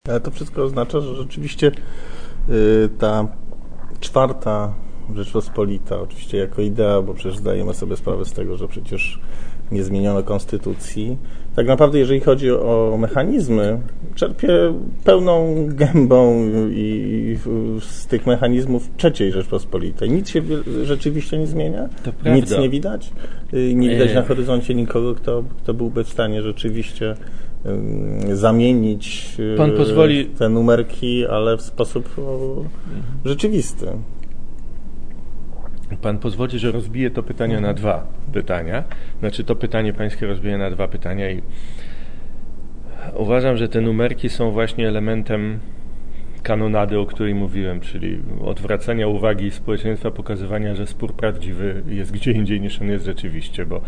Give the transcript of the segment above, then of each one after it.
Ale to wszystko oznacza, że rzeczywiście ta czwarta Rzeczpospolita, oczywiście jako idea, bo przecież zdajemy sobie sprawę z tego, że przecież nie zmieniono konstytucji. Tak naprawdę, jeżeli chodzi o mechanizmy, czerpie pełną gębą i z tych mechanizmów trzeciej Rzeczpospolitej. Nic się rzeczywiście nie zmienia? Nic nie widać? Nie widać na horyzoncie nikogo, kto byłby w stanie rzeczywiście zamienić te numerki, ale w sposób rzeczywisty. Pan pozwoli, że rozbiję to pytanie na dwa pytania. Znaczy to pytanie pańskie rozbiję na dwa pytania i uważam, że te numerki są właśnie elementem kanonady, o której mówiłem, czyli odwracania uwagi społeczeństwa, pokazywania, że spór prawdziwy jest gdzie indziej niż on jest rzeczywiście, bo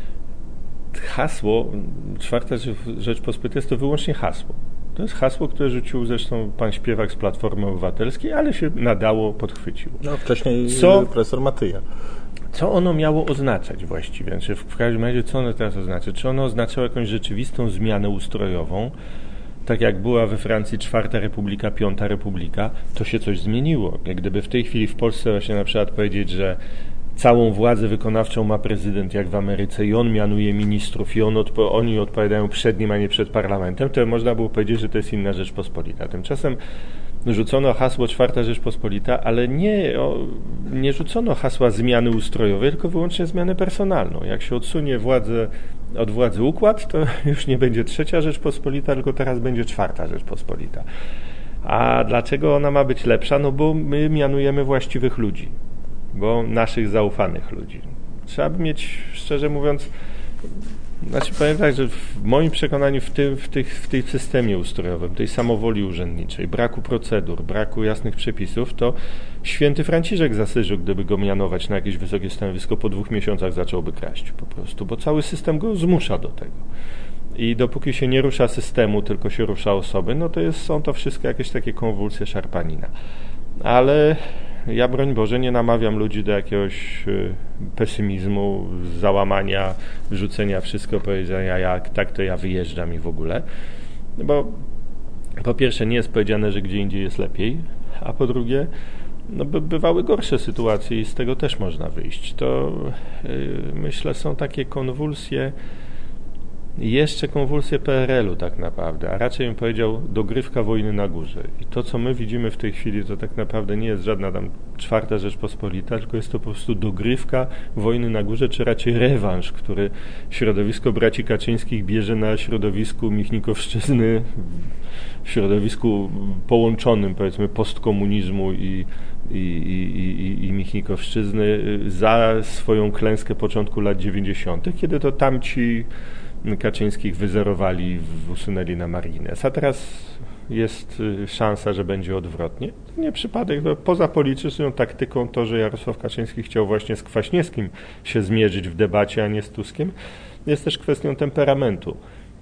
hasło Czwarta Rzeczpospolita jest to wyłącznie hasło. To jest hasło, które rzucił zresztą pan śpiewak z Platformy Obywatelskiej, ale się nadało, podchwycił. No, wcześniej profesor Matyja. Co ono miało oznaczać właściwie? Znaczy w każdym razie, co ono teraz oznacza? Czy ono oznaczało jakąś rzeczywistą zmianę ustrojową? Tak jak była we Francji Czwarta Republika, Piąta Republika, to się coś zmieniło. Jak gdyby w tej chwili w Polsce właśnie na przykład powiedzieć, że całą władzę wykonawczą ma prezydent, jak w Ameryce, i on mianuje ministrów, i oni odpowiadają przed nim, a nie przed parlamentem, to można było powiedzieć, że to jest inna Rzeczpospolita. Tymczasem rzucono hasło Czwarta Rzeczpospolita, ale nie rzucono hasła zmiany ustrojowej, tylko wyłącznie zmianę personalną. Jak się odsunie od władzy układ, to już nie będzie Trzecia Rzeczpospolita, tylko teraz będzie Czwarta Rzeczpospolita. A dlaczego ona ma być lepsza? No bo my mianujemy właściwych ludzi. Bo naszych zaufanych ludzi. Trzeba by mieć, szczerze mówiąc, powiem tak, że w moim przekonaniu w tym systemie ustrojowym, tej samowoli urzędniczej, braku procedur, braku jasnych przepisów, to święty Franciszek zasyżył, gdyby go mianować na jakieś wysokie stanowisko, po 2 miesiącach zacząłby kraść po prostu, bo cały system go zmusza do tego. I dopóki się nie rusza systemu, tylko się rusza osoby, no to są to wszystko jakieś takie konwulsje, szarpanina. Ale ja, broń Boże, nie namawiam ludzi do jakiegoś pesymizmu, załamania, rzucenia wszystko, powiedzenia, jak tak, to ja wyjeżdżam i w ogóle. Bo po pierwsze nie jest powiedziane, że gdzie indziej jest lepiej, a po drugie, bywały gorsze sytuacje i z tego też można wyjść. To myślę, są takie konwulsje, jeszcze konwulsje PRL-u tak naprawdę, a raczej bym powiedział dogrywka wojny na górze. I to, co my widzimy w tej chwili, to tak naprawdę nie jest żadna tam Czwarta Rzeczpospolita, tylko jest to po prostu dogrywka wojny na górze, czy raczej rewanż, który środowisko braci Kaczyńskich bierze na środowisku Michnikowszczyzny, w środowisku połączonym, powiedzmy, postkomunizmu i Michnikowszczyzny za swoją klęskę początku lat 90., kiedy to tamci Kaczyńskich wyzerowali, usunęli na margines. A teraz jest szansa, że będzie odwrotnie. To nie przypadek, poza polityczną taktyką to, że Jarosław Kaczyński chciał właśnie z Kwaśniewskim się zmierzyć w debacie, a nie z Tuskiem, jest też kwestią temperamentu.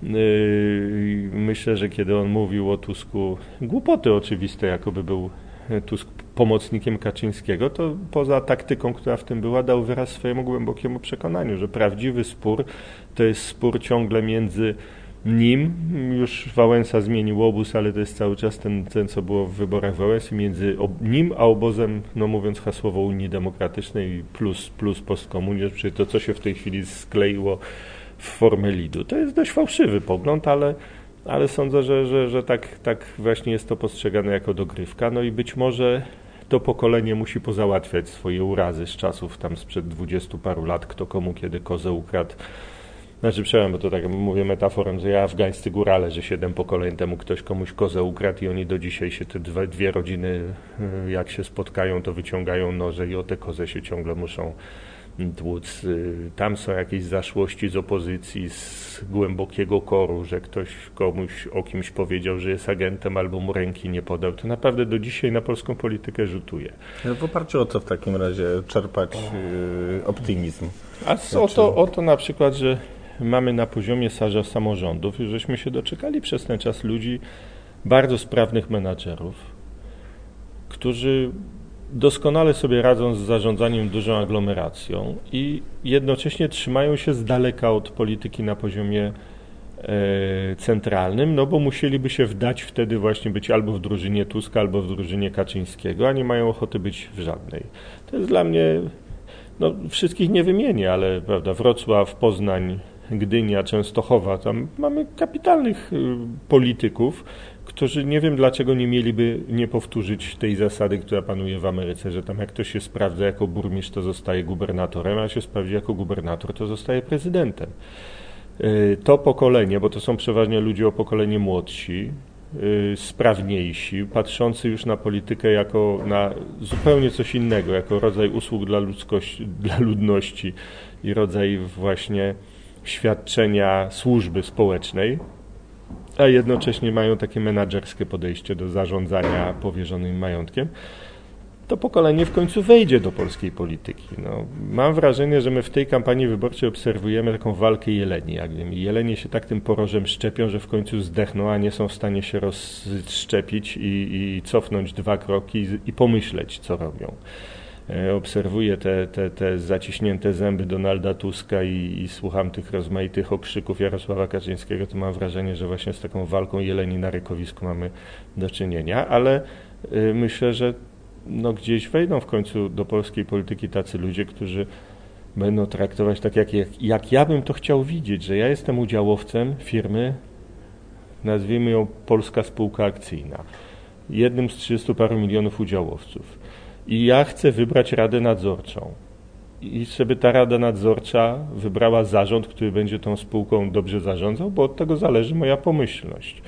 Myślę, że kiedy on mówił o Tusku, głupoty oczywiste, jakoby był Tusk pomocnikiem Kaczyńskiego, to poza taktyką, która w tym była, dał wyraz swojemu głębokiemu przekonaniu, że prawdziwy spór to jest spór ciągle między nim, już Wałęsa zmienił obóz, ale to jest cały czas ten co było w wyborach Wałęsy, między nim a obozem, no mówiąc hasłowo, Unii Demokratycznej plus postkomunizm, czyli to, co się w tej chwili skleiło w formę lidu. To jest dość fałszywy pogląd, ale sądzę, że tak właśnie jest to postrzegane jako dogrywka. No i być może to pokolenie musi pozałatwiać swoje urazy z czasów tam sprzed 20 paru lat, kto komu kiedy kozę ukradł. Przepraszam, bo to tak mówię metaforą, że afgańscy górale, że 7 pokoleń temu ktoś komuś kozę ukradł i oni do dzisiaj się te dwie rodziny, jak się spotkają, to wyciągają noże i o tę kozę się ciągle muszą tłuc. Tam są jakieś zaszłości z opozycji, z głębokiego koru, że ktoś komuś o kimś powiedział, że jest agentem, albo mu ręki nie podał. To naprawdę do dzisiaj na polską politykę rzutuje. W oparciu o co w takim razie czerpać optymizm? O to na przykład, że mamy na poziomie samorządów, żeśmy się doczekali przez ten czas ludzi, bardzo sprawnych menadżerów, którzy doskonale sobie radzą z zarządzaniem dużą aglomeracją i jednocześnie trzymają się z daleka od polityki na poziomie centralnym, no bo musieliby się wdać wtedy właśnie być albo w drużynie Tuska, albo w drużynie Kaczyńskiego, a nie mają ochoty być w żadnej. To jest dla mnie, no wszystkich nie wymienię, ale prawda, Wrocław, Poznań, Gdynia, Częstochowa, tam mamy kapitalnych polityków, którzy nie wiem dlaczego nie mieliby nie powtórzyć tej zasady, która panuje w Ameryce, że tam jak ktoś się sprawdza jako burmistrz, to zostaje gubernatorem, a jak się sprawdzi jako gubernator, to zostaje prezydentem. To pokolenie, bo to są przeważnie ludzie o pokolenie młodsi, sprawniejsi, patrzący już na politykę jako na zupełnie coś innego, jako rodzaj usług dla ludności i rodzaj właśnie świadczenia służby społecznej, a jednocześnie mają takie menadżerskie podejście do zarządzania powierzonym majątkiem, to pokolenie w końcu wejdzie do polskiej polityki. No, mam wrażenie, że my w tej kampanii wyborczej obserwujemy taką walkę jeleni. Jelenie się tak tym porożem szczepią, że w końcu zdechną, a nie są w stanie się rozszczepić i cofnąć 2 kroki i pomyśleć, co robią. Obserwuję te zaciśnięte zęby Donalda Tuska i słucham tych rozmaitych okrzyków Jarosława Kaczyńskiego, to mam wrażenie, że właśnie z taką walką jeleni na rykowisku mamy do czynienia, ale myślę, że no gdzieś wejdą w końcu do polskiej polityki tacy ludzie, którzy będą traktować tak, jak ja bym to chciał widzieć, że ja jestem udziałowcem firmy, nazwijmy ją Polska Spółka Akcyjna, jednym z 30 paru milionów udziałowców. I ja chcę wybrać radę nadzorczą. I żeby ta rada nadzorcza wybrała zarząd, który będzie tą spółką dobrze zarządzał, bo od tego zależy moja pomyślność.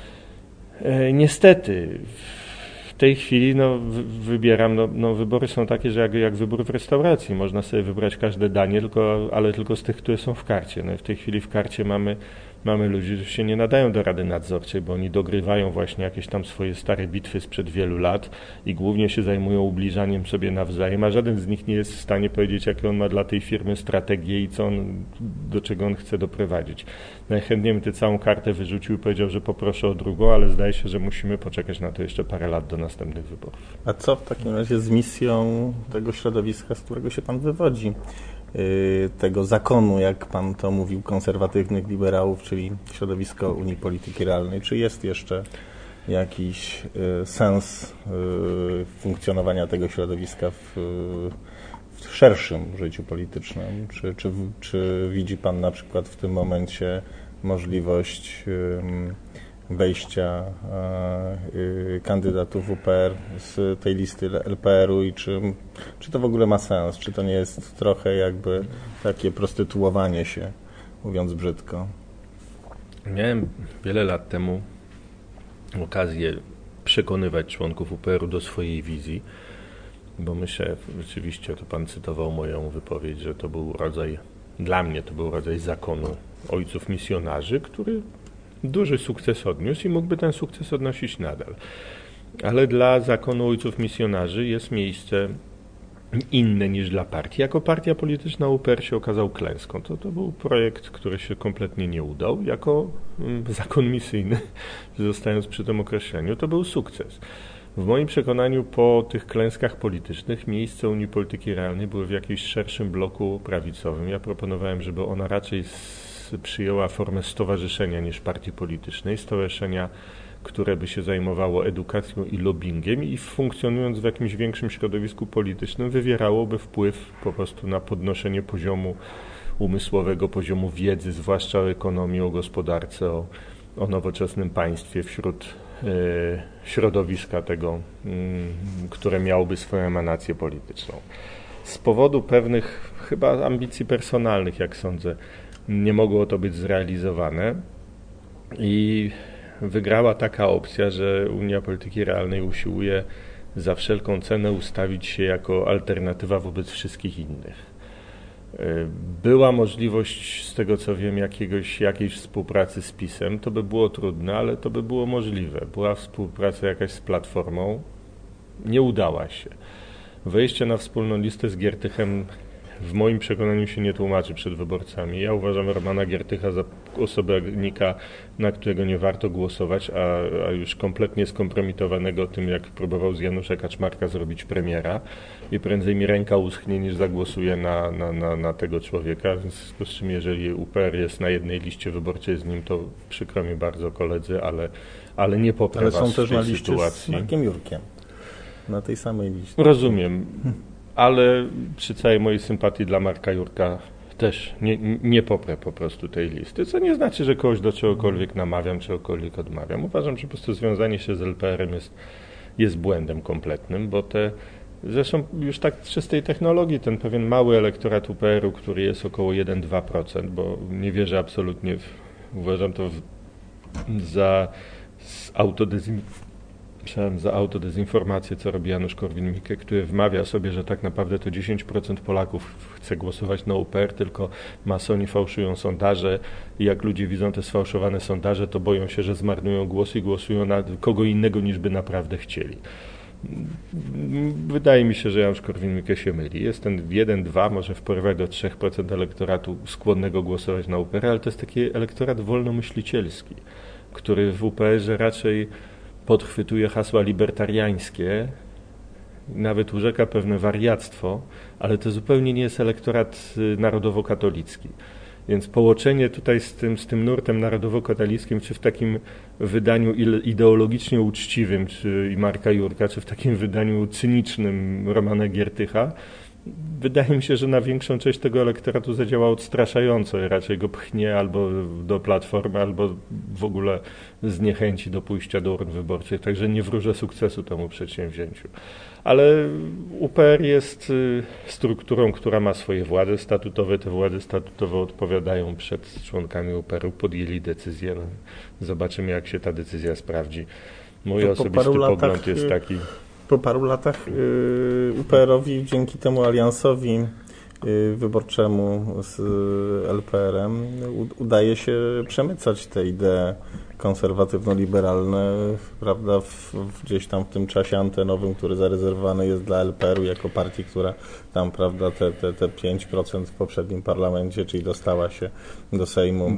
Niestety, w tej chwili wybieram, wybory są takie, że jak wybór w restauracji. Można sobie wybrać każde danie, ale tylko z tych, które są w karcie. No i w tej chwili w karcie mamy ludzi, którzy się nie nadają do rady nadzorczej, bo oni dogrywają właśnie jakieś tam swoje stare bitwy sprzed wielu lat i głównie się zajmują ubliżaniem sobie nawzajem, a żaden z nich nie jest w stanie powiedzieć, jakie on ma dla tej firmy strategię i do czego on chce doprowadzić. Najchętniej bym tę całą kartę wyrzucił i powiedział, że poproszę o drugą, ale zdaje się, że musimy poczekać na to jeszcze parę lat do następnych wyborów. A co w takim razie z misją tego środowiska, z którego się pan wywodzi? Tego zakonu, jak pan to mówił, konserwatywnych liberałów, czyli środowisko Unii Polityki Realnej. Czy jest jeszcze jakiś sens funkcjonowania tego środowiska w szerszym życiu politycznym? Czy widzi pan na przykład w tym momencie możliwość wejścia kandydatów UPR z tej listy LPR-u i czy to w ogóle ma sens? Czy to nie jest trochę jakby takie prostytuowanie się, mówiąc brzydko? Miałem wiele lat temu okazję przekonywać członków UPR-u do swojej wizji, bo myślę, rzeczywiście, to pan cytował moją wypowiedź, że to był dla mnie to był rodzaj zakonu ojców misjonarzy, który duży sukces odniósł i mógłby ten sukces odnosić nadal. Ale dla zakonu ojców misjonarzy jest miejsce inne niż dla partii. Jako partia polityczna UPR się okazał klęską. To był projekt, który się kompletnie nie udał. Jako zakon misyjny, zostając przy tym określeniu, to był sukces. W moim przekonaniu po tych klęskach politycznych miejsce Unii Polityki Realnej były w jakimś szerszym bloku prawicowym. Ja proponowałem, żeby ona raczej przyjęła formę stowarzyszenia niż partii politycznej, stowarzyszenia, które by się zajmowało edukacją i lobbyingiem i funkcjonując w jakimś większym środowisku politycznym wywierałoby wpływ po prostu na podnoszenie poziomu umysłowego, poziomu wiedzy, zwłaszcza o ekonomii, o gospodarce, o nowoczesnym państwie wśród środowiska tego, które miałoby swoją emanację polityczną. Z powodu pewnych chyba ambicji personalnych, jak sądzę, nie mogło to być zrealizowane i wygrała taka opcja, że Unia Polityki Realnej usiłuje za wszelką cenę ustawić się jako alternatywa wobec wszystkich innych. Była możliwość, z tego co wiem, jakiejś współpracy z PiS-em, to by było trudne, ale to by było możliwe. Była współpraca jakaś z Platformą, nie udała się. Wejście na wspólną listę z Giertychem w moim przekonaniu się nie tłumaczy przed wyborcami. Ja uważam Romana Giertycha za osobnika, na którego nie warto głosować, a już kompletnie skompromitowanego tym, jak próbował z Janusza Kaczmarka zrobić premiera i prędzej mi ręka uschnie, niż zagłosuję na tego człowieka. W związku z czym, jeżeli UPR jest na jednej liście wyborczej z nim, to przykro mi bardzo koledzy, ale nie poprę was w tej sytuacji. Ale są też na liście z Markiem Jurkiem. Na tej samej liście. Rozumiem, ale przy całej mojej sympatii dla Marka Jurka też nie poprę po prostu tej listy, co nie znaczy, że kogoś do czegokolwiek namawiam, czegokolwiek odmawiam. Uważam, że po prostu związanie się z LPR-em jest błędem kompletnym, bo zresztą już tak z czystej technologii ten pewien mały elektorat UPR-u, który jest około 1-2%, bo nie wierzę absolutnie, uważam to za autodezinformację, co robi Janusz Korwin-Mikke, który wmawia sobie, że tak naprawdę to 10% Polaków chce głosować na UPR, tylko masoni fałszują sondaże i jak ludzie widzą te sfałszowane sondaże, to boją się, że zmarnują głos i głosują na kogo innego, niż by naprawdę chcieli. Wydaje mi się, że Janusz Korwin-Mikke się myli. Jest ten 1-2, może w porywach do 3% elektoratu skłonnego głosować na UPR, ale to jest taki elektorat wolnomyślicielski, który w UPR-ze raczej podchwytuje hasła libertariańskie, nawet urzeka pewne wariactwo, ale to zupełnie nie jest elektorat narodowo-katolicki. Więc połączenie tutaj z tym nurtem narodowo-katolickim, czy w takim wydaniu ideologicznie uczciwym, czy i Marka Jurka, czy w takim wydaniu cynicznym Romana Giertycha, wydaje mi się, że na większą część tego elektoratu zadziała odstraszająco. Raczej go pchnie albo do Platformy, albo w ogóle zniechęci do pójścia do urn wyborczych. Także nie wróżę sukcesu temu przedsięwzięciu. Ale UPR jest strukturą, która ma swoje władze statutowe. Te władze statutowe odpowiadają przed członkami UPR-u. Podjęli decyzję. No, zobaczymy, jak się ta decyzja sprawdzi. Mój osobisty pogląd jest taki. Po paru latach UPR-owi dzięki temu aliansowi wyborczemu z LPR-em udaje się przemycać te idee konserwatywno-liberalne, prawda, gdzieś tam w tym czasie antenowym, który zarezerwowany jest dla LPR-u jako partii, która tam, prawda, te 5% w poprzednim parlamencie, czyli dostała się do Sejmu.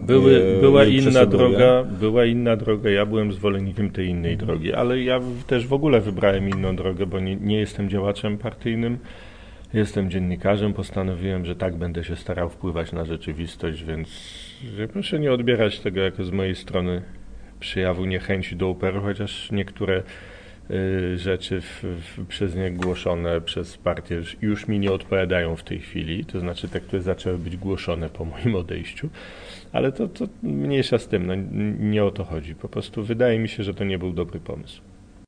Była inna droga, ja byłem zwolennikiem tej innej drogi, ale ja też w ogóle wybrałem inną drogę, bo nie jestem działaczem partyjnym. Jestem dziennikarzem, postanowiłem, że tak będę się starał wpływać na rzeczywistość, więc proszę nie odbierać tego jako z mojej strony przejawu niechęci do UPR-u, chociaż niektóre rzeczy przez nie głoszone przez partię już mi nie odpowiadają w tej chwili, to znaczy te, które zaczęły być głoszone po moim odejściu, ale to mniejsza z tym, no, nie o to chodzi. Po prostu wydaje mi się, że to nie był dobry pomysł.